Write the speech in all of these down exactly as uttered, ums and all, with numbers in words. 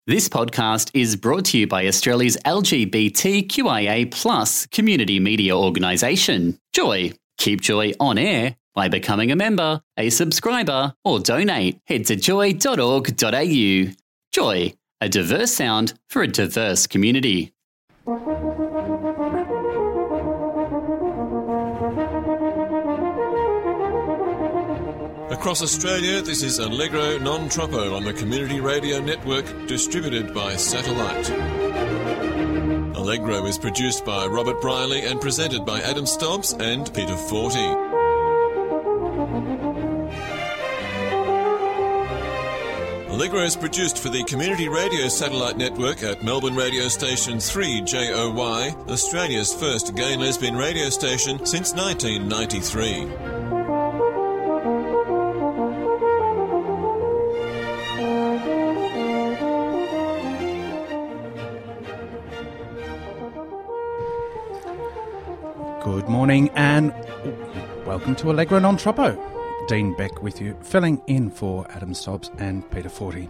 This podcast is brought to you by Australia's L G B T Q I A plus community media organisation, Joy. Keep Joy on air by becoming a member, a subscriber, or donate. Head to joy dot org dot a u. Joy, a diverse sound for a diverse community. Across Australia, this is Allegro Non Troppo on the Community Radio Network, distributed by satellite. Allegro is produced by Robert Briley and presented by Adam Stobbs and Peter Forty. Allegro is produced for the Community Radio Satellite Network at Melbourne Radio Station three J O Y, Australia's first gay and lesbian radio station since nineteen ninety-three. Good morning and welcome to Allegro Non Troppo. Dean Beck with you, filling in for Adam Stobbs and Peter Forty.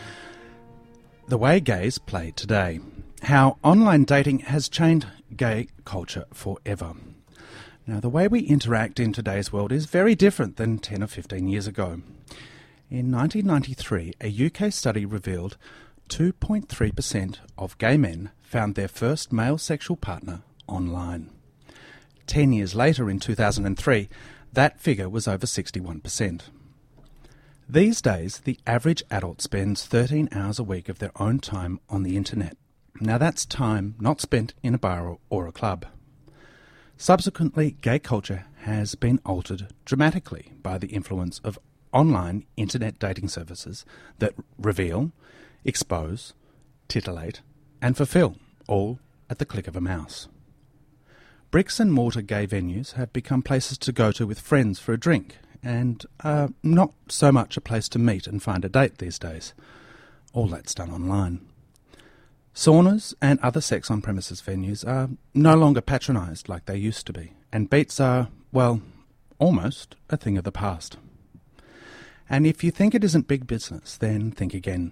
The way gays play today. How online dating has changed gay culture forever. Now, the way we interact in today's world is very different than ten or fifteen years ago. In nineteen ninety-three, a U K study revealed two point three percent of gay men found their first male sexual partner online. Ten years later, in two thousand three, that figure was over sixty-one percent. These days, the average adult spends thirteen hours a week of their own time on the internet. Now that's time not spent in a bar or a club. Subsequently, gay culture has been altered dramatically by the influence of online internet dating services that reveal, expose, titillate, and fulfill, all at the click of a mouse. Bricks and mortar gay venues have become places to go to with friends for a drink, and are not so much a place to meet and find a date these days. All that's done online. Saunas and other sex on-premises venues are no longer patronised like they used to be, and beats are, well, almost a thing of the past. And if you think it isn't big business, then think again.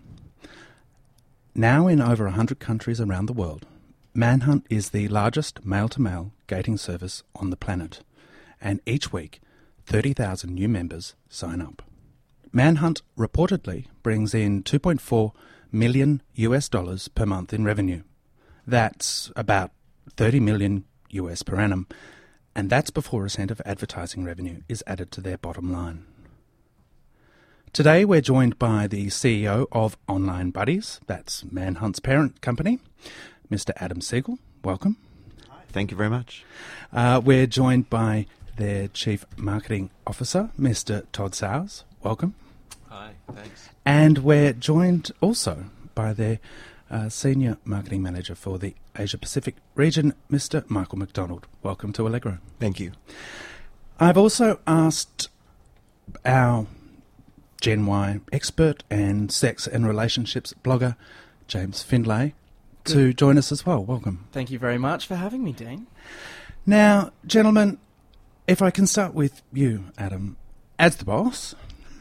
Now in over one hundred countries around the world, Manhunt is the largest male-to-male dating service on the planet, and each week thirty thousand new members sign up. Manhunt reportedly brings in two point four million US dollars per month in revenue. That's about thirty million US per annum, and that's before a cent of advertising revenue is added to their bottom line. Today we're joined by the C E O of Online Buddies, that's Manhunt's parent company, Mister Adam Siegel. Welcome. Hi. Thank you very much. Uh, we're joined by their Chief Marketing Officer, Mister Todd Sowers. Welcome. Hi, thanks. And we're joined also by their uh, Senior Marketing Manager for the Asia Pacific region, Mister Michael McDonald. Welcome to Allegro. Thank you. I've also asked our Gen Y expert and sex and relationships blogger, James Findlay, to join us as well. Welcome. Thank you very much for having me, Dean. Now, gentlemen, if I can start with you, Adam, as the boss,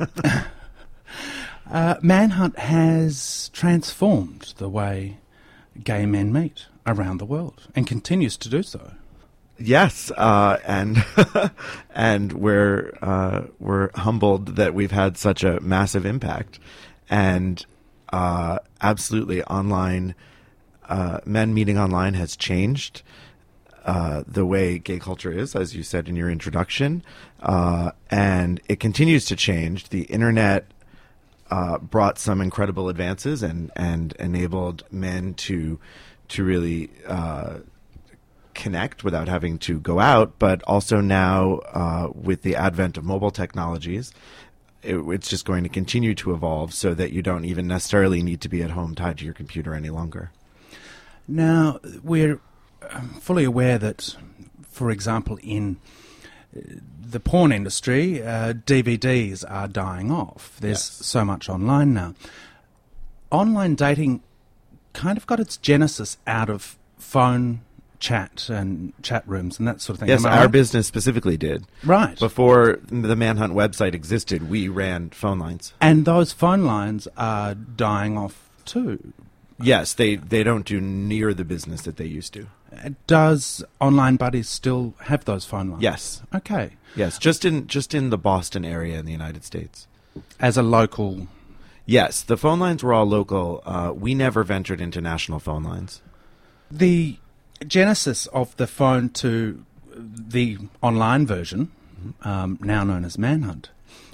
uh, Manhunt has transformed the way gay men meet around the world and continues to do so. Yes, uh, and and we're uh, we're humbled that we've had such a massive impact, and uh, absolutely online. Uh, men meeting online has changed uh, the way gay culture is, as you said in your introduction, uh, and it continues to change. The internet uh, brought some incredible advances and, and enabled men to to really uh, connect without having to go out, but also now uh, with the advent of mobile technologies, it, it's just going to continue to evolve so that you don't even necessarily need to be at home tied to your computer any longer. Now, we're fully aware that, for example, in the porn industry, uh, D V Ds are dying off. There's Yes. so much online now. Online dating kind of got its genesis out of phone chat and chat rooms and that sort of thing. Yes, Am I our right? business specifically did. Right. Before the Manhunt website existed, we ran phone lines. And those phone lines are dying off too. Yes, they, they don't do near the business that they used to. Does Online Buddies still have those phone lines? Yes. Okay. Yes, just in just in the Boston area in the United States. As a local... Yes, the phone lines were all local. Uh, we never ventured into national phone lines. The genesis of the phone to the online version, um, now known as Manhunt,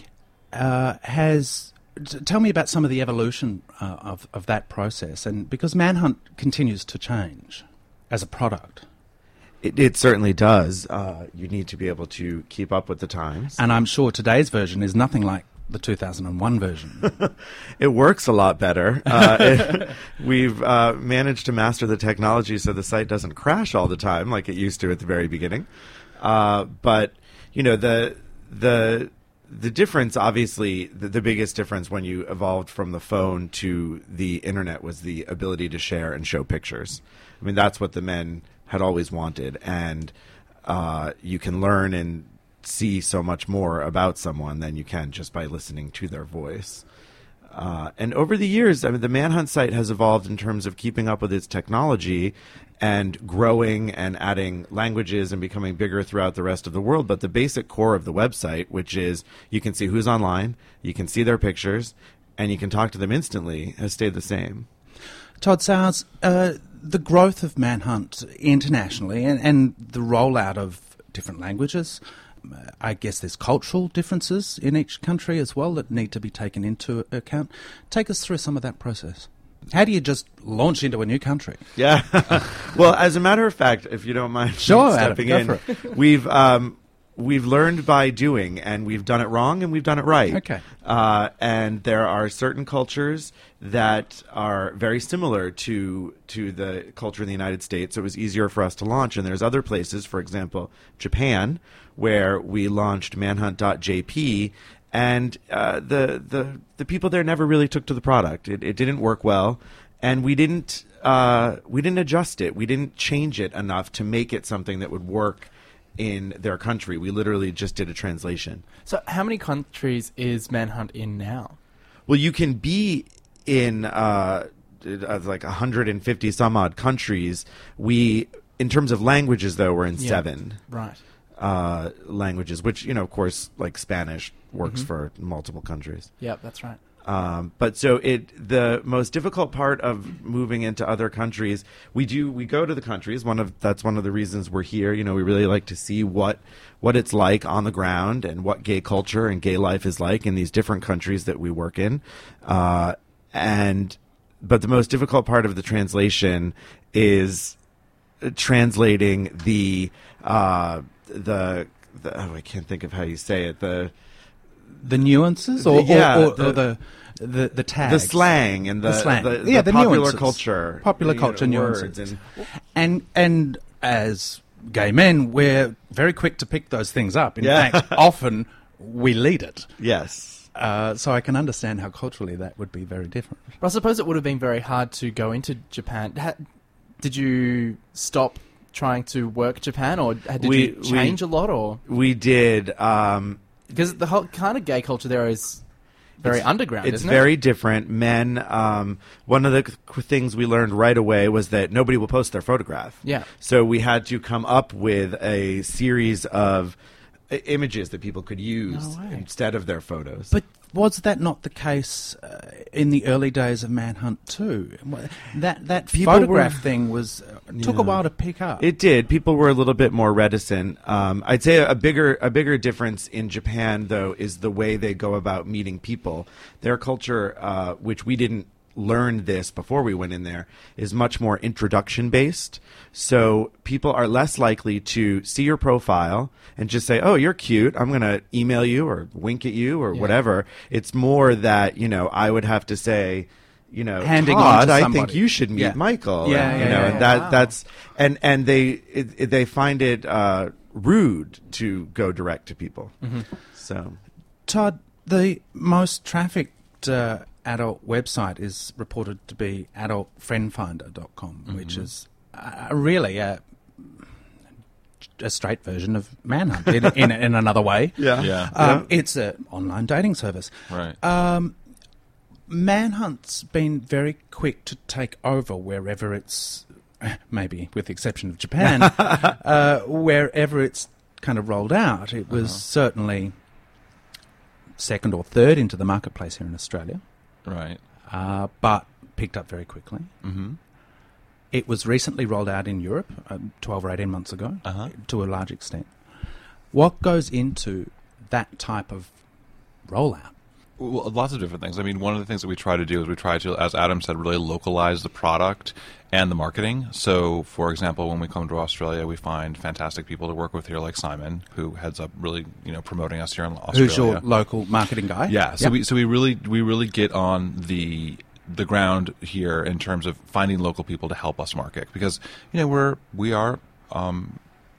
uh, has... T- tell me about some of the evolution uh, of, of that process, and because Manhunt continues to change as a product. It, it certainly does. Uh, you need to be able to keep up with the times. And I'm sure today's version is nothing like the two thousand one version. It works a lot better. Uh, it, we've uh, managed to master the technology so the site doesn't crash all the time like it used to at the very beginning. Uh, but, you know, the the the difference, obviously, the, the biggest difference when you evolved from the phone to the internet was the ability to share and show pictures. I mean, that's what the men had always wanted. And uh, you can learn and see so much more about someone than you can just by listening to their voice. Uh, and over the years, I mean, the Manhunt site has evolved in terms of keeping up with its technology and growing and adding languages and becoming bigger throughout the rest of the world. But the basic core of the website, which is you can see who's online, you can see their pictures, and you can talk to them instantly, has stayed the same. Todd Sowers, uh, the growth of Manhunt internationally and, and the rollout of different languages, I guess there's cultural differences in each country as well that need to be taken into account. Take us through some of that process. How do you just launch into a new country? Yeah. Well, as a matter of fact, if you don't mind sure, stepping Adam, in, we've um, we've learned by doing, and we've done it wrong and we've done it right. Okay. Uh, and there are certain cultures that are very similar to to the culture in the United States, so it was easier for us to launch. And there's other places, for example, Japan, where we launched manhunt dot j p, and uh, the, the the people there never really took to the product. It, it didn't work well, and we didn't uh, we didn't adjust it. We didn't change it enough to make it something that would work in their country. We literally just did a translation. So how many countries is Manhunt in now? Well, you can be in uh, uh, like one hundred fifty some odd countries. We, in terms of languages, though, we're in Yeah. seven. Right. Uh, languages, which, you know, of course, like Spanish works Mhm. for multiple countries. Yep, that's right. Um, but so it, the most difficult part of moving into other countries, we do, we go to the countries. One of, that's one of the reasons we're here. You know, we really like to see what, what it's like on the ground and what gay culture and gay life is like in these different countries that we work in. Uh, and, but the most difficult part of the translation is translating the, uh, the, the oh, I can't think of how you say it. The The nuances, or, yeah, or, or, the, or the the the tags, the slang, and the, the slang, the, yeah, the the popular nuances. culture, popular you know, culture words nuances, and and and as gay men, we're very quick to pick those things up. In Yeah. fact, often we lead it. yes. Uh, so I can understand how culturally that would be very different. But I suppose it would have been very hard to go into Japan. Ha- did you stop trying to work Japan, or did We- you change we- a lot, or We did. Um, because the whole kind of gay culture there is very It's- underground, It's isn't very different. Men, um, one of the c- things we learned right away was that nobody will post their photograph. Yeah. So we had to come up with a series of I- images that people could use No way. instead of their photos. But was that not the case uh, in the early days of Manhunt too? That that People photograph were- thing was uh, took a Yeah. while to pick up. It did. People were a little bit more reticent. Um, I'd say a bigger a bigger difference in Japan, though, is the way they go about meeting people. Their culture, uh, which we didn't learn this before we went in there, is much more introduction based. So people are less likely to see your profile and just say, "Oh, you're cute. I'm going to email you or wink at you or Yeah. whatever." It's more that, you know, I would have to say, you know, Handing on Todd, to I somebody. think you should meet Yeah. Michael. Yeah, and, yeah, you know, yeah, and yeah. that Wow. that's and and they it, it- they find it uh, rude to go direct to people. Mm-hmm. So Todd, the most trafficked uh, adult website is reported to be adult friend finder dot com, which is uh, really a, a straight version of Manhunt in, in, in another way. yeah, Yeah. Um, It's an online dating service. Right. Um, Manhunt's been very quick to take over wherever it's, maybe with the exception of Japan, uh, wherever it's kind of rolled out. It was uh-huh. certainly second or third into the marketplace here in Australia. Right. Uh, but picked up very quickly. Mm-hmm. It was recently rolled out in Europe, uh, twelve or eighteen months ago, uh-huh. to a large extent. What goes into that type of rollout? Well, lots of different things. I mean, one of the things that we try to do is we try to, as Adam said, really localize the product and the marketing. So, for example, when we come to Australia, we find fantastic people to work with here, like Simon, who heads up really, you know, promoting us here in Australia. Who's your local marketing guy? Yeah. So yep. we so we really we really get on the the ground here in terms of finding local people to help us market, because you know we're we are. Um,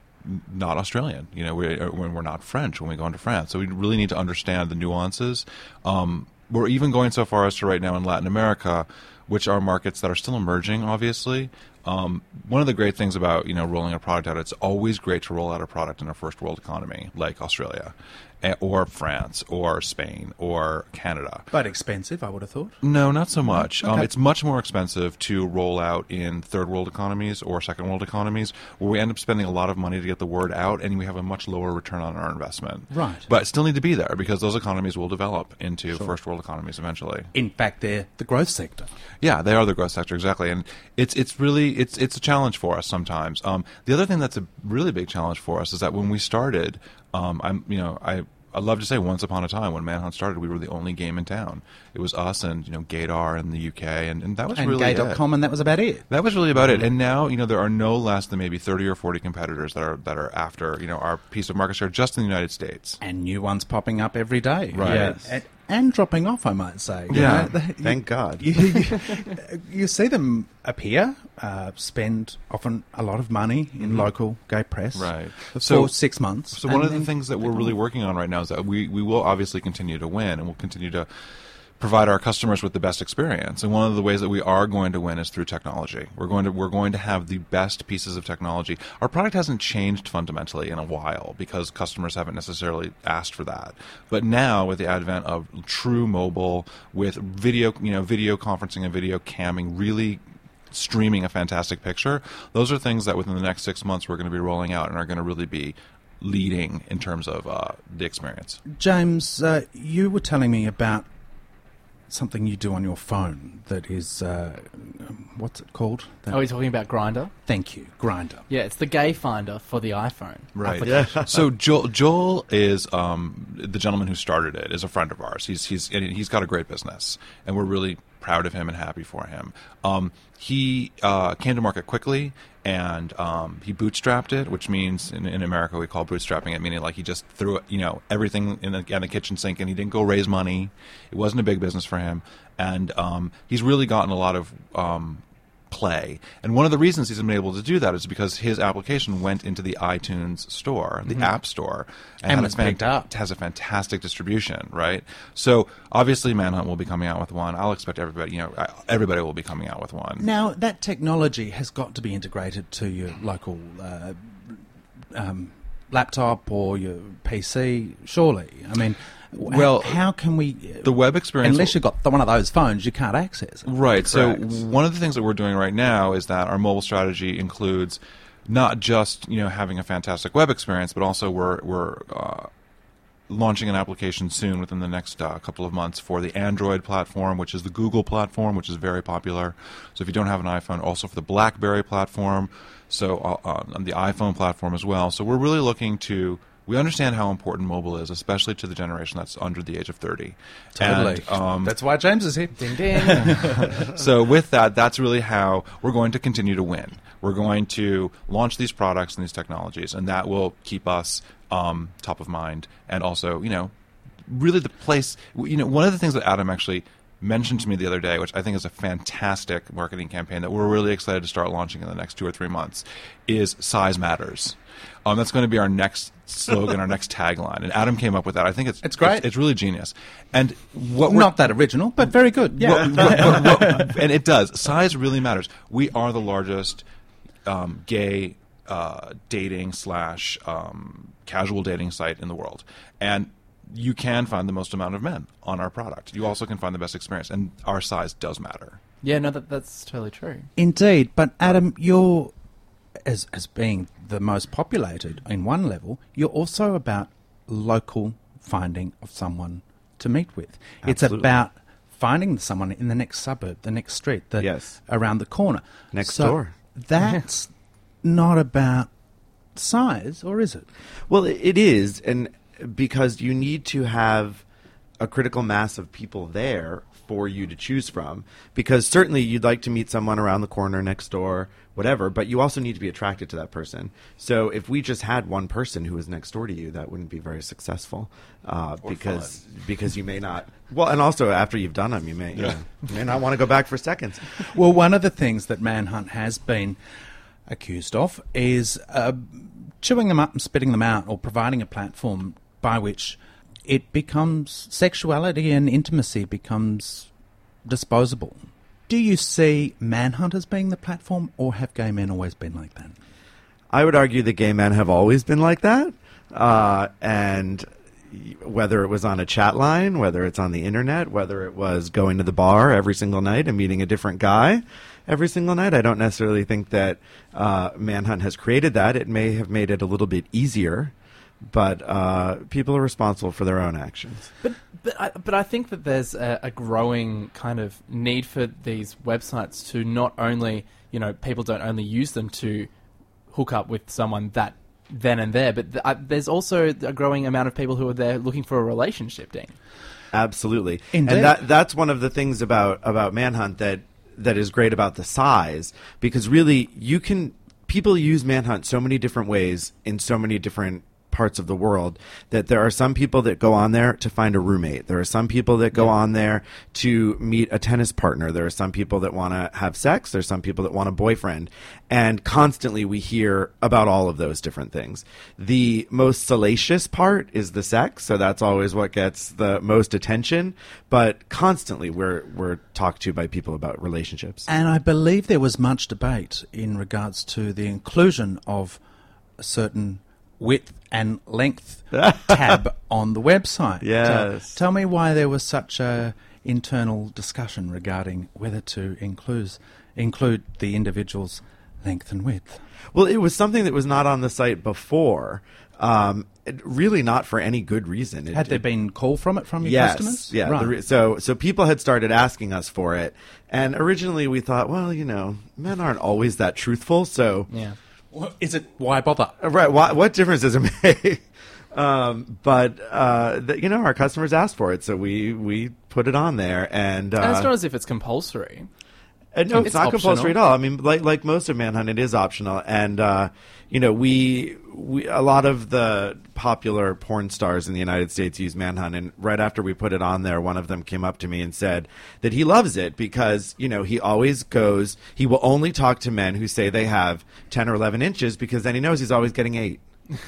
not Australian, you know, we're, we're not French when we go into France. So we really need to understand the nuances. Um, we're even going so far as to right now in Latin America, which are markets that are still emerging, obviously. Um, one of the great things about, you know, rolling a product out, it's always great to roll out a product in a first world economy like Australia or France or Spain or Canada. But expensive, I would have thought. No, not so much. Okay. Um, it's much more expensive to roll out in third world economies or second world economies, where we end up spending a lot of money to get the word out, and we have a much lower return on our investment. Right. But still need to be there, because those economies will develop into Sure. first world economies eventually. In fact, they're the growth sector. Yeah, they are the growth sector, exactly. And it's it's really it's it's a challenge for us sometimes. Um, the other thing that's a really big challenge for us is that when we started, um, I'm you know I. I love to say, once upon a time, when Manhunt started, we were the only game in town. It was us and, you know, Gaydar in the U K, and, and that was and really gay dot com, it. and that was about it. That was really about it. And now, you know, there are no less than maybe thirty or forty competitors that are that are after, you know, our piece of market share just in the United States. And new ones popping up every day. Right. Yes. And, and dropping off, I might say. You Yeah. know, you, Thank God. You, you, you see them appear, uh, spend often a lot of money in mm-hmm. local gay press. Right. For So- six months. So one of the then things that we're they're really gone. working on right now is that we, we will obviously continue to win, and we'll continue to provide our customers with the best experience. And one of the ways that we are going to win is through technology. We're going to we're going to have the best pieces of technology. Our product hasn't changed fundamentally in a while because customers haven't necessarily asked for that. But now, with the advent of true mobile, with video, you know, video conferencing and video camming, really streaming a fantastic picture, those are things that within the next six months we're going to be rolling out and are going to really be leading in terms of uh, the experience. James, uh, you were telling me about something you do on your phone that is, uh, what's it called? That, Are we talking about Grindr? Thank you, Grindr. Yeah, it's the gay finder for the iPhone. Right. application. So Joel, Joel is um, the gentleman who started it. Is a friend of ours. He's he's and he's got a great business, and we're really proud of him and happy for him. Um, he uh, came to market quickly, and um, he bootstrapped it, which means in, in America we call bootstrapping it, meaning like he just threw it, you know, everything in the, in the kitchen sink, and he didn't go raise money. It wasn't a big business for him, and um, he's really gotten a lot of um, play. And one of the reasons he's been able to do that is because his application went into the iTunes store, the mm-hmm. App Store, and, and had was a fan- picked up. has a fantastic distribution, right? So obviously Manhunt will be coming out with one. I'll expect everybody, you know, everybody will be coming out with one. Now, that technology has got to be integrated to your local uh, um, laptop or your P C, surely. I mean, well, how, how can we... Uh, the web experience... Unless you've got one of those phones, you can't access it. Right. So Correct. one of the things that we're doing right now is that our mobile strategy includes not just, you know, having a fantastic web experience, but also we're we're uh, launching an application soon within the next uh, couple of months for the Android platform, which is the Google platform, which is very popular. So if you don't have an iPhone, also for the BlackBerry platform, so uh, on the iPhone platform as well. So we're really looking to... We understand how important mobile is, especially to the generation that's under the age of thirty. Totally. And, um, that's why James is here. Ding ding. So with that, that's really how we're going to continue to win. We're going to launch these products and these technologies, and that will keep us um, top of mind. And also, you know, really the place, you know, one of the things that Adam actually mentioned to me the other day, which I think is a fantastic marketing campaign that we're really excited to start launching in the next two or three months, is Size Matters. Um, that's going to be our next slogan, our next tagline. And Adam came up with that. I think it's It's great. It's, it's really genius. And what we're, Not that original, but very good. Yeah. what- what- what- what- and it does. Size really matters. We are the largest um, gay uh, dating slash um, casual dating site in the world. And you can find the most amount of men on our product. You also can find the best experience, and our size does matter. Yeah, no, that that's totally true. Indeed, but Adam, you're, as, as being the most populated in one level, you're also about local finding of someone to meet with. Absolutely. It's about finding someone in the next suburb, the next street, the, Yes. around the corner. Next So door. That's not about size, or is it? Well, it it is, and because you need to have a critical mass of people there for you to choose from. Because certainly you'd like to meet someone around the corner, next door, whatever, but you also need to be attracted to that person. So if we just had one person who was next door to you, that wouldn't be very successful, uh, because because you may not. Well, and also after you've done them, you may you, know, you may not want to go back for seconds. Well, one of the things that Manhunt has been accused of is uh, chewing them up and spitting them out, or providing a platform by which it becomes, sexuality and intimacy becomes disposable. Do you see Manhunt as being the platform, or have gay men always been like that? I would argue that gay men have always been like that, uh, and whether it was on a chat line, whether it's on the internet, whether it was going to the bar every single night and meeting a different guy every single night, I don't necessarily think that uh, Manhunt has created that. It may have made it a little bit easier, but uh, people are responsible for their own actions. But but I, but I think that there's a, a growing kind of need for these websites to not only, you know, people don't only use them to hook up with someone that then and there, but th- uh, there's also a growing amount of people who are there looking for a relationship, Dean. Absolutely. Indeed. And that that's one of the things about, about Manhunt that that is great about the size, because really you can people use Manhunt so many different ways in so many different parts of the world, that there are some people that go on there to find a roommate. There are some people that go Yeah. on there to meet a tennis partner. There are some people that want to have sex. There's some people that want a boyfriend. And constantly we hear about all of those different things. The most salacious part is the sex, so that's always what gets the most attention. But constantly we're we're talked to by people about relationships. And I believe there was much debate in regards to the inclusion of a certain width and length tab on the website. Yes. Uh, tell me why there was such a internal discussion regarding whether to include include the individual's length and width. Well, it was something that was not on the site before. Um, it- really not for any good reason. It, Had there it- been call from it from your yes, customers? yeah. Right. The re- so, so people had started asking us for it, and originally we thought, well, you know, men aren't always that truthful, so Yeah. Well, is it, why bother? Uh, right. Why, what difference does it make? um, but uh, the, you know, our customers asked for it, so we we put it on there, and, uh, And it's not as if it's compulsory. and no, it's, It's not optional. compulsory at all. I mean, like like most of Manhunt, it is optional, and uh, you know, we we a lot of the popular porn stars in the United States use Manhunt, and right after we put it on there, one of them came up to me and said that he loves it because, you know, he always goes, he will only talk to men who say they have ten or eleven inches, because then he knows he's always getting eight.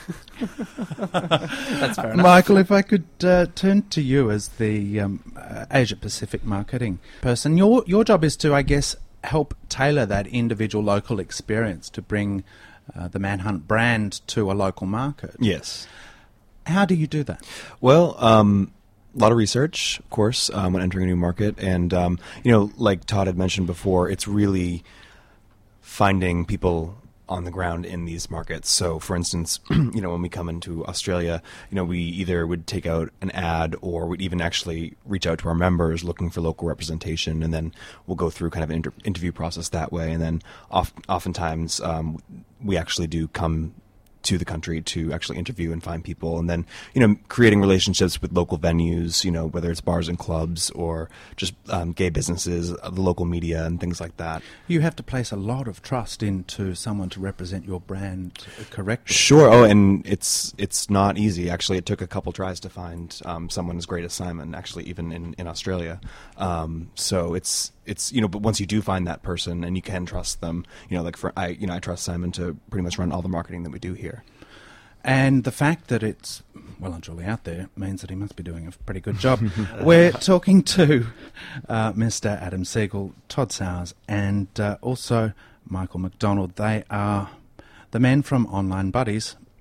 That's fair enough. Michael, if I could uh, turn to you as the um, uh, Asia Pacific marketing person, your your job is to, I guess, help tailor that individual local experience to bring uh, the Manhunt brand to a local market. Yes. How do you do that? Well, um, a lot of research, of course, um, when entering a new market. And, um, you know, like Todd had mentioned before, it's really finding people on the ground in these markets. So, for instance, you know, when we come into Australia, you know, we either would take out an ad, or we'd even actually reach out to our members looking for local representation, and then we'll go through kind of an inter- interview process that way. And then oft- oftentimes um, we actually do come to the country to actually interview and find people, and then, you know, creating relationships with local venues, you know, whether it's bars and clubs or just um, gay businesses, uh, the local media and things like that. You have to place a lot of trust into someone to represent your brand correctly. Sure. Oh, and it's it's not easy. Actually, it took a couple tries to find um, someone as great as Simon, actually, even in, in Australia. Um, so it's it's you know, but once you do find that person and you can trust them, you know, like for I you know I trust Simon to pretty much run all the marketing that we do here. And the fact that it's well and truly out there means that he must be doing a pretty good job. We're talking to uh, Mister Adam Siegel, Todd Sowers, and uh, also Michael McDonald. They are the men from Online Buddies,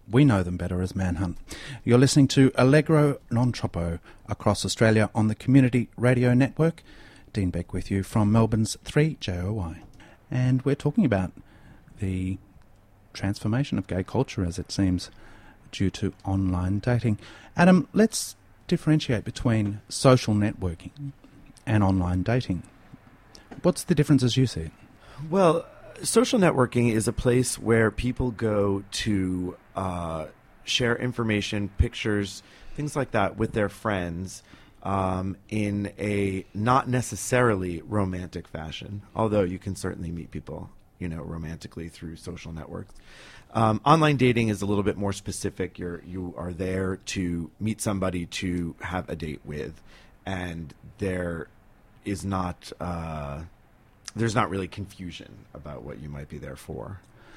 We know them better as Manhunt. You're listening to Allegro Non Troppo across Australia on the Community Radio Network. Dean Beck with you from Melbourne's three J O Y. And we're talking about the transformation of gay culture, as it seems, due to online dating. Adam, let's differentiate between social networking and online dating. What's the difference as you see it? Well, social networking is a place where people go to uh, share information, pictures, things like that with their friends um, in a not necessarily romantic fashion, although you can certainly meet people, you know, romantically through social networks. Um, online dating is a little bit more specific. You're you are there to meet somebody to have a date with, and there is not uh, there's not really confusion about what you might be there for.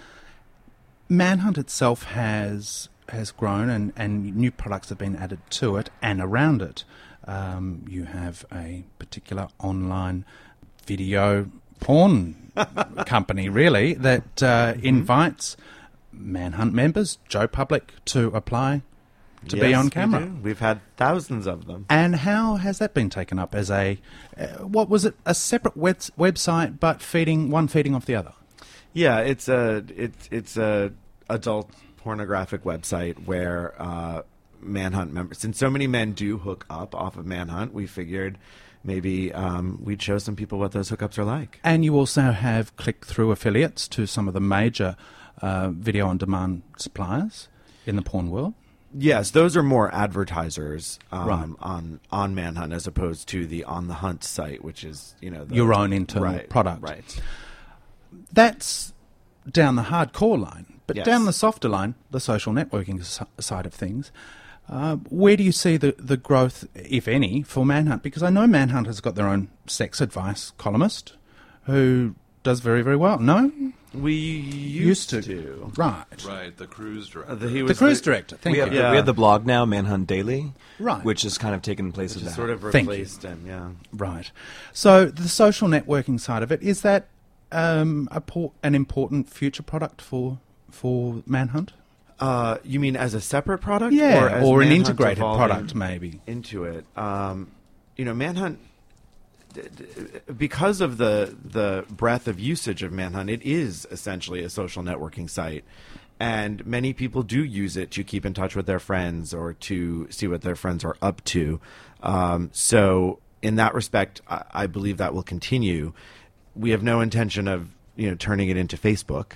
Manhunt itself has has grown, and, and new products have been added to it and around it. Um, you have a particular online video porn company, really, that uh, mm-hmm. invites Manhunt members, Joe Public, to apply to yes, be on camera. We do. We've had thousands of them. And how has that been taken up as a, uh, what was it, a separate web- website, but feeding one feeding off the other? Yeah, it's a it's it's a adult pornographic website where uh, Manhunt members, since so many men do hook up off of Manhunt, we figured maybe um, we'd show some people what those hookups are like. And you also have click-through affiliates to some of the major uh, video-on-demand suppliers in the porn world. Yes, those are more advertisers um, right. on on Manhunt as opposed to the On the Hunt site, which is you know the, your own internal right, product. Right. That's down the hardcore line, but yes. down the softer line, the social networking side of things. Uh, where do you see the, the growth, if any, for Manhunt? Because I know Manhunt has got their own sex advice columnist who does very, very well. No? We used, used to. to. Right. Right, the cruise director. Uh, the, he The was cruise the, director, thank we, you. have, Yeah. we have the blog now, Manhunt Daily, Right. which has kind of taken place Which of has that. sort of Thank you. replaced him, yeah. Right. So the social networking side of it, is that um, a por- an important future product for for Manhunt? Uh, you mean as a separate product? Yeah, or, as or an Manhunt integrated evolving product, maybe. into it. Um, you know, Manhunt, d- d- because of the the breadth of usage of Manhunt, it is essentially a social networking site. And many people do use it to keep in touch with their friends or to see what their friends are up to. Um, so in that respect, I, I believe that will continue. We have no intention of, you know, turning it into Facebook.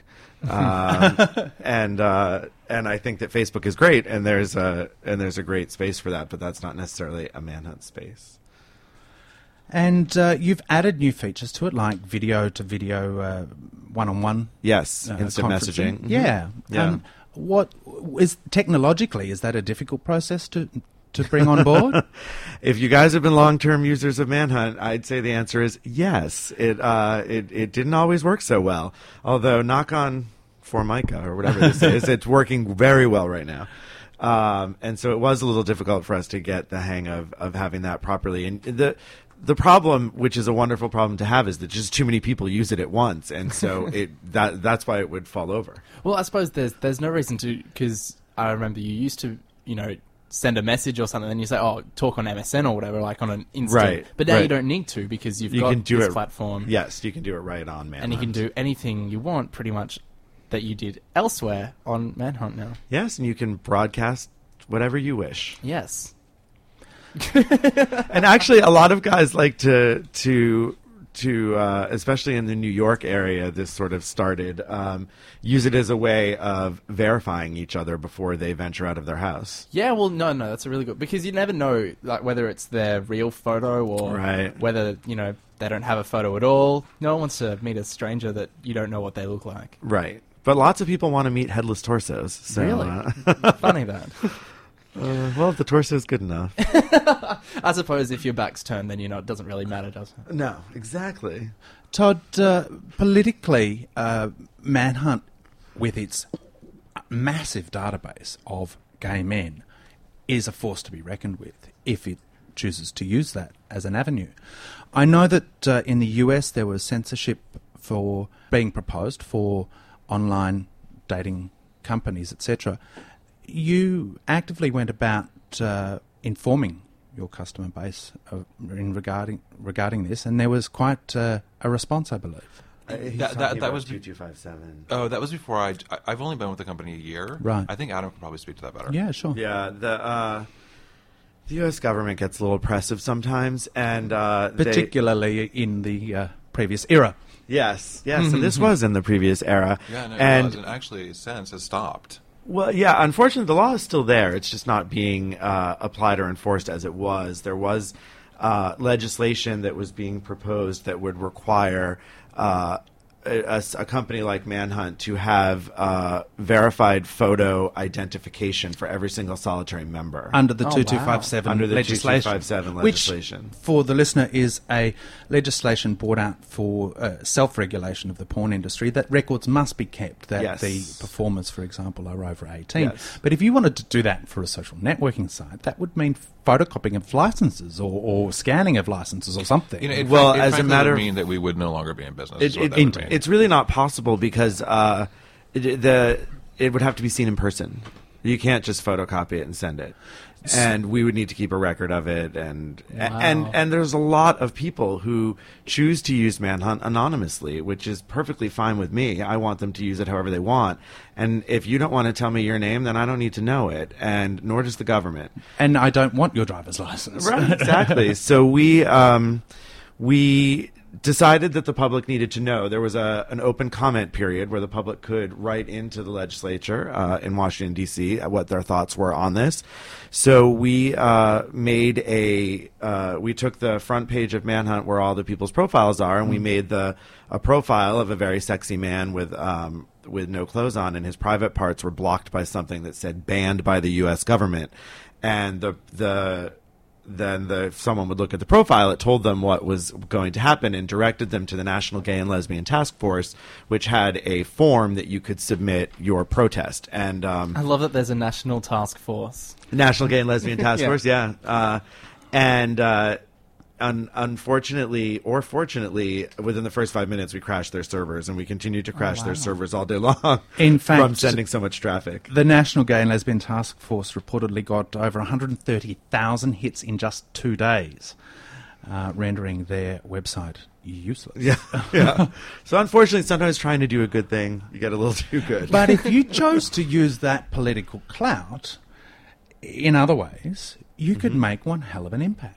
um, and uh, and I think that Facebook is great, and there's a and there's a great space for that, but that's not necessarily a Manhunt space. And uh, you've added new features to it, like video to video uh, one-on-one. Yes, uh, instant conferencing. messaging. Mhm. Yeah. Yeah. Um, what is technologically, is that a difficult process to to bring on board? If you guys have been long-term users of Manhunt, I'd say the answer is yes. It uh, it it didn't always work so well, although knock on Formica or whatever this is, it's working very well right now. Um, and so it was a little difficult for us to get the hang of of having that properly. And the the problem, which is a wonderful problem to have, is that just too many people use it at once, and so it that that's why it would fall over. Well, I suppose there's there's no reason to, because I remember you used to, you know, send a message or something, and you say, "Oh, talk on M S N or whatever," like on an instant. Right, But now right. you don't need to, because you've You got can do this it- platform. Yes, you can do it right on Manhunt. And you can do anything you want, pretty much, that you did elsewhere on Manhunt now. Yes, and you can broadcast whatever you wish. Yes. And actually, a lot of guys like to to to uh, especially in the New York area, this sort of started, um, use it as a way of verifying each other before they venture out of their house. Yeah, well, no, no, that's a really good, because you never know, like, whether it's their real photo or Right. whether, you know, they don't have a photo at all. No one wants to meet a stranger that you don't know what they look like. Right. But lots of people want to meet headless torsos. So, Really? uh, Funny that. uh, well, if the torso is good enough. I suppose if your back's turned, then, you know, it doesn't really matter, does it? No, exactly. Todd, uh, politically, uh, Manhunt, with its massive database of gay men, is a force to be reckoned with if it chooses to use that as an avenue. I know that uh, in the U S there was censorship for being proposed for online dating companies, et cetera. you actively went about uh, informing your customer base uh, in regarding regarding this, and there was quite uh, a response, I believe. Uh, he's That- talking that- that about was- two two five seven. Oh, that was before I. I- I've only been with the company a year. Right. I think Adam could probably speak to that better. Yeah, sure. Yeah, the uh, the U S government gets a little oppressive sometimes, and uh, they- Particularly in the uh, previous era. yes, yes. And this was in the previous era, Yeah, no, it and was, and actually, since has stopped. well, yeah. Unfortunately, the law is still there. It's just not being uh, applied or enforced as it was. There was uh, legislation that was being proposed that would require Uh, a, a company like Manhunt to have uh, verified photo identification for every single solitary member. Under the Oh, two two five seven wow. Under the legislation. two two five seven which, legislation. for the listener, is a legislation brought out for uh, self-regulation of the porn industry, that records must be kept, that Yes. the performers, for example, are over eighteen. Yes. But if you wanted to do that for a social networking site, that would mean photocopying of licenses or, or scanning of licenses or something. You know, it, Well, it as a frankly matter would of- mean that we would no longer be in business. It, is what it, that would it- mean. it's really not possible because uh, it, the it would have to be seen in person. You can't just photocopy it and send it. And we would need to keep a record of it, and and Wow. and there's a lot of people who choose to use Manhunt anonymously, which is perfectly fine with me. I want them to use it however they want, and if you don't want to tell me your name, then I don't need to know it, and nor does the government. And I don't want your driver's license. Right, exactly. So we um, we decided that the public needed to know. There was a an open comment period where the public could write into the legislature uh, in Washington D C what their thoughts were on this. So we uh, made a uh, we took the front page of Manhunt where all the people's profiles are, and we made the a profile of a very sexy man with um, with no clothes on, and his private parts were blocked by something that said "banned by the U S government," and the the then the, if someone would look at the profile, it told them what was going to happen and directed them to the National Gay and Lesbian Task Force, which had a form that you could submit your protest. And um, I love that there's a national task force. National Gay and Lesbian Task Yeah. Force, yeah. Uh, and uh, un- unfortunately, or fortunately, within the first five minutes, we crashed their servers, and we continued to crash their servers all day long In fact, from sending so much traffic. The National Gay and Lesbian Task Force reportedly got over one hundred thirty thousand hits in just two days, uh, rendering their website useless. Yeah, yeah. So unfortunately, sometimes trying to do a good thing, you get a little too good. But if you chose to use that political clout in other ways, you could make one hell of an impact.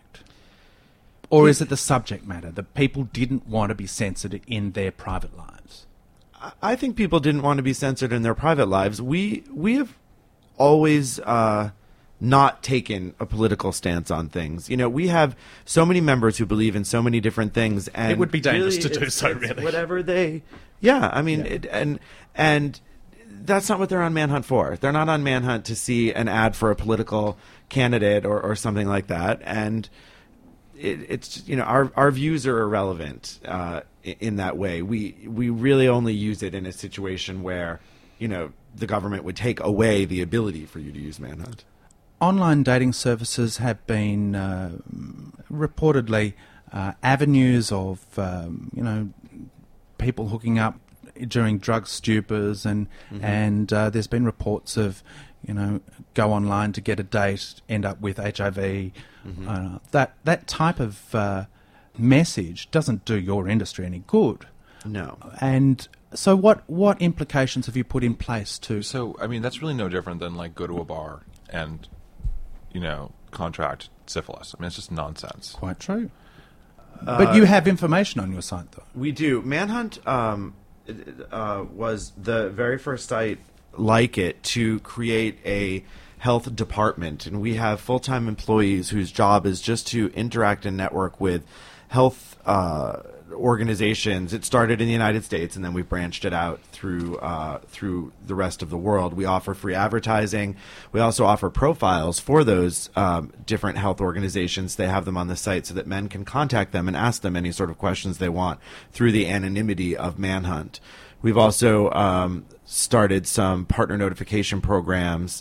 Or is it the subject matter that people didn't want to be censored in their private lives? I think people didn't want to be censored in their private lives. We we have always uh, not taken a political stance on things. You know, we have so many members who believe in so many different things, and It would be dangerous really, to do it's- so, it's really. Whatever they, yeah. I mean, It, and and that's not what they're on Manhunt for. They're not on Manhunt to see an ad for a political candidate or, or something like that. And it, it's you know our our views are irrelevant uh, in, in that way. We we really only use it in a situation where you know the government would take away the ability for you to use Manhunt. Online dating services have been uh, reportedly uh, avenues of um, you know people hooking up during drug stupors, and Mm-hmm. and uh, there's been reports of you know go online to get a date, end up with H I V. Mm-hmm. Uh, that that type of uh, message doesn't do your industry any good. No. And so, what what implications have you put in place to? So, I mean, that's really no different than like go to a bar and, you know, contract syphilis. I mean, it's just nonsense. Quite true. But you have information on your site, though. We do. Manhunt um, uh, was the very first site like it to create a health department, and we have full-time employees whose job is just to interact and network with health uh, organizations. It started in the United States, and then we branched it out through uh, through the rest of the world. We offer free advertising. We also offer profiles for those um, different health organizations. They have them on the site so that men can contact them and ask them any sort of questions they want through the anonymity of Manhunt. We've also um, started some partner notification programs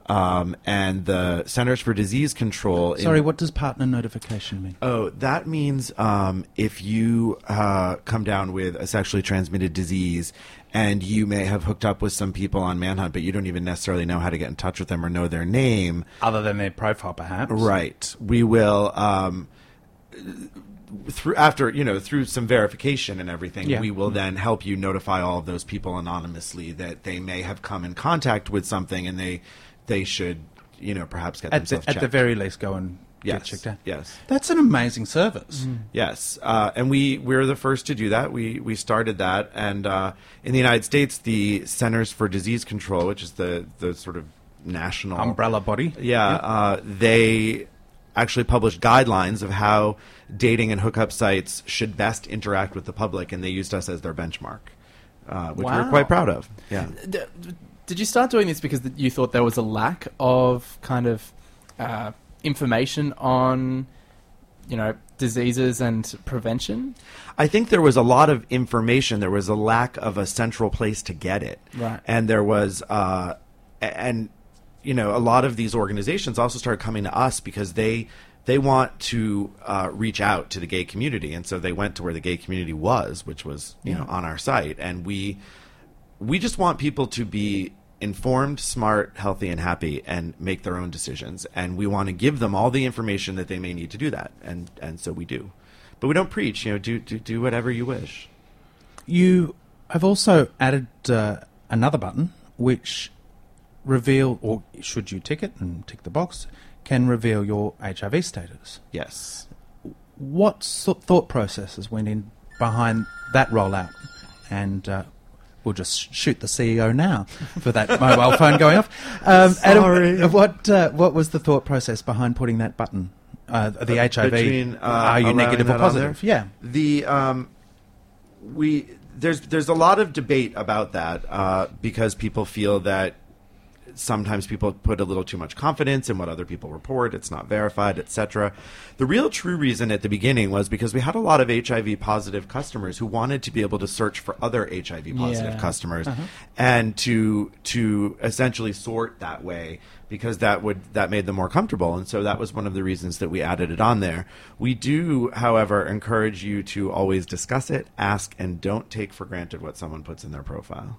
Um, and the Centers for Disease Control. in- Sorry, what does partner notification mean? Oh, that means um, if you uh, come down with a sexually transmitted disease and you may have hooked up with some people on Manhunt, but you don't even necessarily know how to get in touch with them or know their name. Other than their profile, perhaps. Right. We will, um, through after, you know, through some verification and everything, Yeah. we will then help you notify all of those people anonymously that they may have come in contact with something and they they should, you know, perhaps get At the, themselves at checked. the very least, go and Yes. get checked out. Yes. That's an amazing service. Yes, uh, and we we're the first to do that. We we started that, and uh, in the United States, the Centers for Disease Control, which is the the sort of national Umbrella body. yeah, Uh, they actually published guidelines of how dating and hookup sites should best interact with the public, and they used us as their benchmark, uh, which Wow. we're quite proud of. Yeah. D- Did you start doing this because you thought there was a lack of kind of uh, information on, you know, diseases and prevention? I think there was a lot of information. There was a lack of a central place to get it. Right. And there was, uh, a- and, you know, a lot of these organizations also started coming to us because they they want to uh, reach out to the gay community. And so they went to where the gay community was, which was, you know, on our site. And we we just want people to be informed, smart, healthy, and happy, and make their own decisions. And we want to give them all the information that they may need to do that. And and so we do. But we don't preach. You know, do do, do whatever you wish. You have also added uh, another button which reveal, or should you tick it and tick the box, can reveal your H I V status. Yes. What sort thought processes went in behind that rollout? And uh, we'll just shoot the C E O now for that mobile phone going off. Um, Sorry. Adam, what uh, what was the thought process behind putting that button? Uh, the H I V. Between, uh, are you allowing negative or that on positive? there? Yeah. The um, we there's there's a lot of debate about that uh, because people feel that sometimes people put a little too much confidence in what other people report. It's not verified, et cetera. The real true reason at the beginning was because we had a lot of H I V positive customers who wanted to be able to search for other H I V positive Yeah. customers and to to essentially sort that way, because that would that made them more comfortable. And so that was one of the reasons that we added it on there. We do, however, encourage you to always discuss it, ask, and don't take for granted what someone puts in their profile.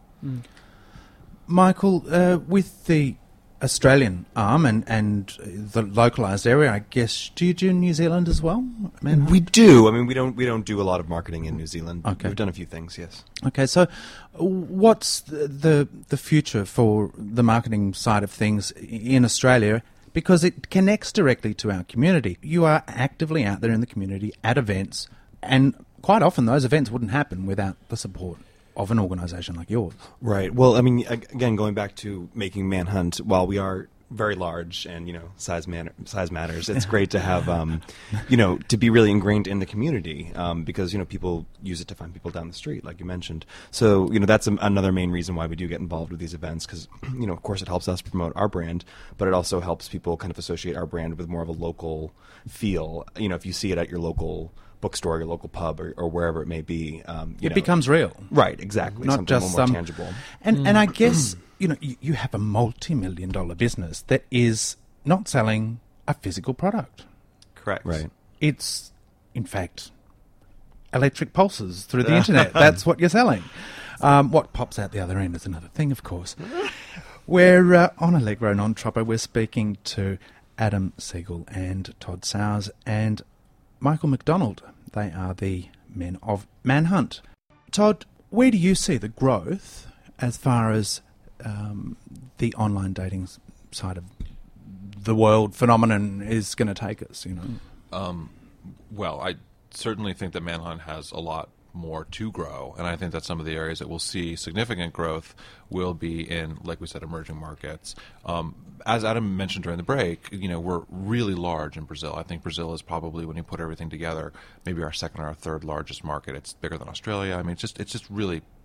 Michael, uh, with the Australian arm and, and the localised area, I guess, do you do New Zealand as well? Manhunt? We do. I mean, we don't we don't do a lot of marketing in New Zealand. Okay. We've done a few things, yes. Okay, so what's the, the the future for the marketing side of things in Australia? Because it connects directly to our community. You are actively out there in the community at events, and quite often those events wouldn't happen without the support of an organisation like yours. Right. Well, I mean, ag- again, going back to making Manhunt, while we are very large and, you know, size man- size matters, it's great to have, um, you know, to be really ingrained in the community um, because, you know, people use it to find people down the street, like you mentioned. So, you know, that's a, another main reason why we do get involved with these events because, you know, of course it helps us promote our brand, but it also helps people kind of associate our brand with more of a local feel. You know, if you see it at your local bookstore, your local pub, or, or wherever it may be. Um, you It know. becomes real. Right, exactly. Not Something just a little more some tangible. And and I guess you know you, you have a multi-million dollar business that is not selling a physical product. Correct. Right. It's in fact electric pulses through the internet. That's what you're selling. Um, what pops out the other end is another thing, of course. We're uh, on Allegro Non Troppo. We're speaking to Adam Siegel and Todd Sowers and Michael McDonald. They are the men of Manhunt. Todd, where do you see the growth as far as um, the online dating s- side of the world phenomenon is going to take us? You know, Well, I certainly think that Manhunt has a lot more to grow, and I think that some of the areas that we'll see significant growth will be in, like we said, emerging markets. Um, as Adam mentioned during the break, you know, we're really large in Brazil. I think Brazil is probably, when you put everything together, maybe our second or our third largest market. It's bigger than Australia. I mean, it's just it's just really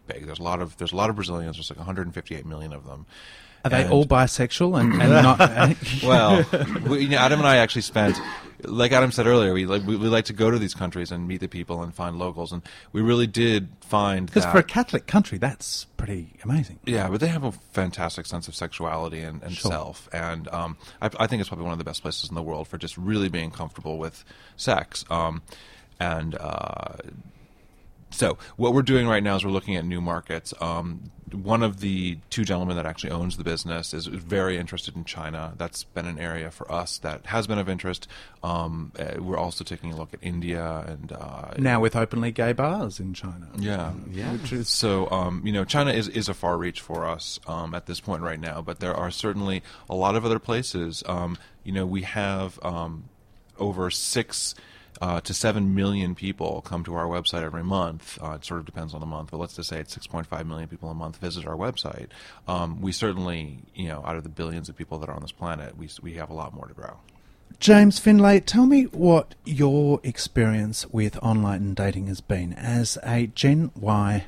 big. There's a lot of there's a lot of Brazilians. There's like one hundred fifty-eight million of them. Are they And- all bisexual and, and not? Well, we, you know, Adam and I actually spent, like Adam said earlier, we like we, we like to go to these countries and meet the people and find locals, and we really did find Because that. for a Catholic country, that's pretty amazing. Yeah, but they have a fantastic sense of sexuality and, and Sure. self, and um, I, I think it's probably one of the best places in the world for just really being comfortable with sex. Um, and uh, so, what we're doing right now is we're looking at new markets. Um, one of the two gentlemen that actually owns the business is very interested in China. That's been an area for us that has been of interest. Um, uh, we're also taking a look at India and uh, Now with openly gay bars in China. yeah, Yeah. Which is so, um, you know, China is, is a far reach for us um, at this point right now, but there are certainly a lot of other places. Um, you know, we have um, over six uh, to seven million people come to our website every month. Uh, it sort of depends on the month, but let's just say it's six point five million people a month visit our website. Um, we certainly, you know, out of the billions of people that are on this planet, we we have a lot more to grow. James Finlay, tell me what your experience with online dating has been as a Gen Y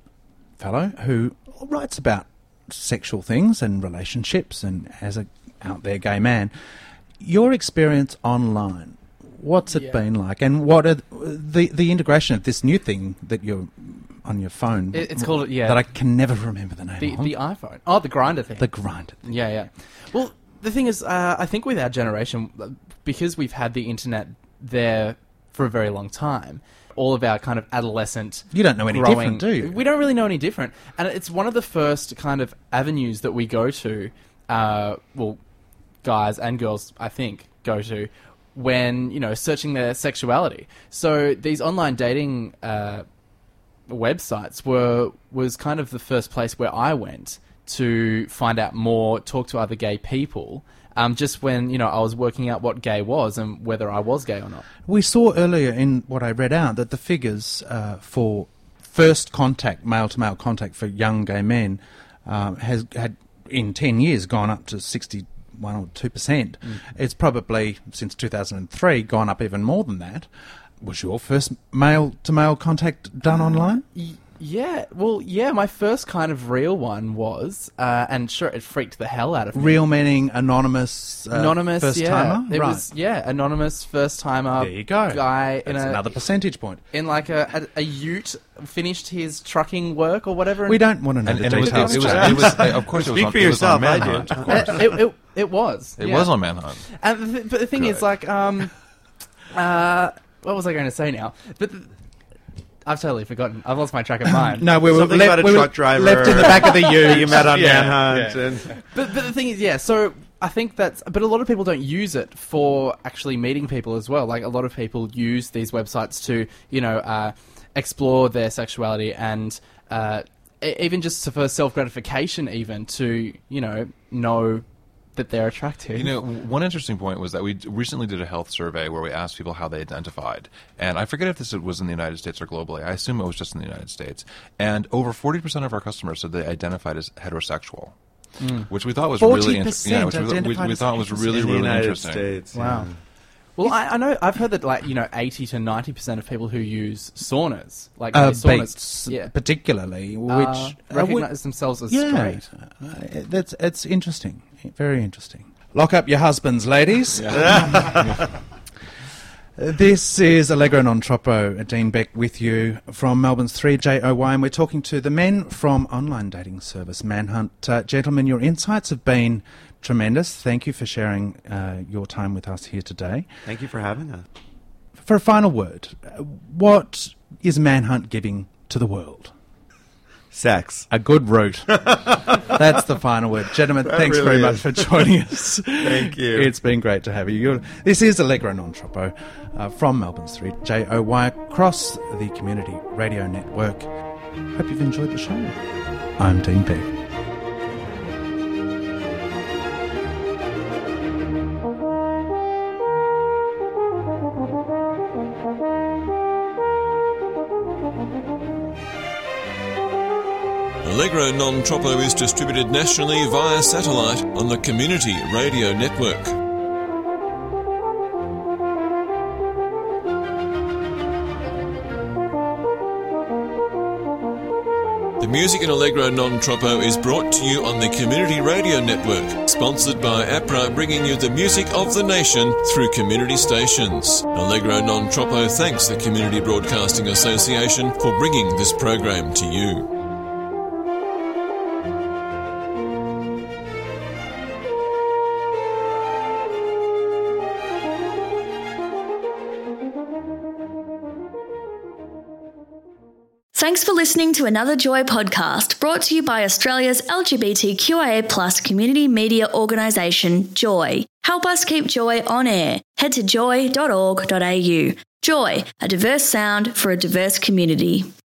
fellow who writes about sexual things and relationships, and as a out there gay man. Your experience online, what's it Yeah. been like, and what are the the integration of this new thing that you're on your phone? It- it's called- yeah. that I can never remember the name The, of. the iPhone. Oh, the Grinder thing. the grinder. Yeah, yeah. Well, the thing is, uh, I think with our generation, because we've had the internet there for a very long time, all of our kind of adolescent... You don't know any growing, different, do you? We don't really know any different. And it's one of the first kind of avenues that we go to, uh, well, guys and girls, I think, go to, when, you know, searching their sexuality. So these online dating uh, websites were was kind of the first place where I went to find out more, talk to other gay people, um, just when, you know, I was working out what gay was and whether I was gay or not. We saw earlier in what I read out that the figures uh, for first contact, male-to-male contact for young gay men, um, has had in ten years gone up to sixty-one or two percent. Mm. It's probably since two thousand three gone up even more than that. Was your first male-to-male contact done online? Y- yeah, well, yeah, my first kind of real one was, uh, and sure, it freaked the hell out of me. Real meaning anonymous, uh, Anonymous, first yeah. timer. It right. was, yeah, anonymous first timer. There you go. Guy in That's a another percentage point. in like a, a, a ute, finished his trucking work or whatever. We don't want to know And, the and it was, details. it was, James. it was, uh, of course, it was Speak on, for it was on yourself, I do. Manhunt. Of course. it, it, it was. It yeah. was on Manhunt. And the, th- but the thing is, Good. like, um, uh, what was I going to say now? But th- I've totally forgotten. I've lost my track of mind. No, we were, Something left, about a we were truck driver left in the back of the U. that you met on Yeah, Manhunt. yeah. And But, but the thing is, yeah, so I think that's... But a lot of people don't use it for actually meeting people as well. Like, a lot of people use these websites to, you know, uh, explore their sexuality and uh, e- even just for self-gratification even to, you know, know that they're attractive. You know, one interesting point was that we d- recently did a health survey where we asked people how they identified. And I forget if this was in the United States or globally. I assume it was just in the United States. And over forty percent of our customers said they identified as heterosexual, which we thought was really interesting. Yeah, which we, we, identified we as thought was really, in the really United interesting. States. Wow. yeah. Well, I, I know I've heard that like you know eighty to ninety percent of people who use saunas, like Uh, gay saunas, Beats, yeah, particularly, which uh, uh, recognize themselves as yeah, straight. uh, that's it's interesting, very interesting. Lock up your husbands, ladies. This is Allegra Non Troppo, Dean Beck with you from Melbourne's three J O Y, and we're talking to the men from online dating service Manhunt. Uh, gentlemen, your insights have been tremendous. Thank you for sharing uh, your time with us here today. Thank you for having us. For a final word, uh, what is Manhunt giving to the world? Sex. A good route. That's the final word. Gentlemen, That thanks really very much is. for joining us. Thank you. It's been great to have you. You're, this is Allegra Non Troppo uh, from Melbourne's three J O Y across the Community Radio Network. Hope you've enjoyed the show. I'm Dean Beck. Allegro Non Troppo is distributed nationally via satellite on the Community Radio Network. The music in Allegro Non Troppo is brought to you on the Community Radio Network, sponsored by APRA, bringing you the music of the nation through community stations. Allegro Non Troppo thanks the Community Broadcasting Association for bringing this program to you. Thanks for listening to another Joy podcast brought to you by Australia's L G B T Q I A plus community media organisation, Joy. Help us keep Joy on air. Head to joy dot org dot a u. Joy, a diverse sound for a diverse community.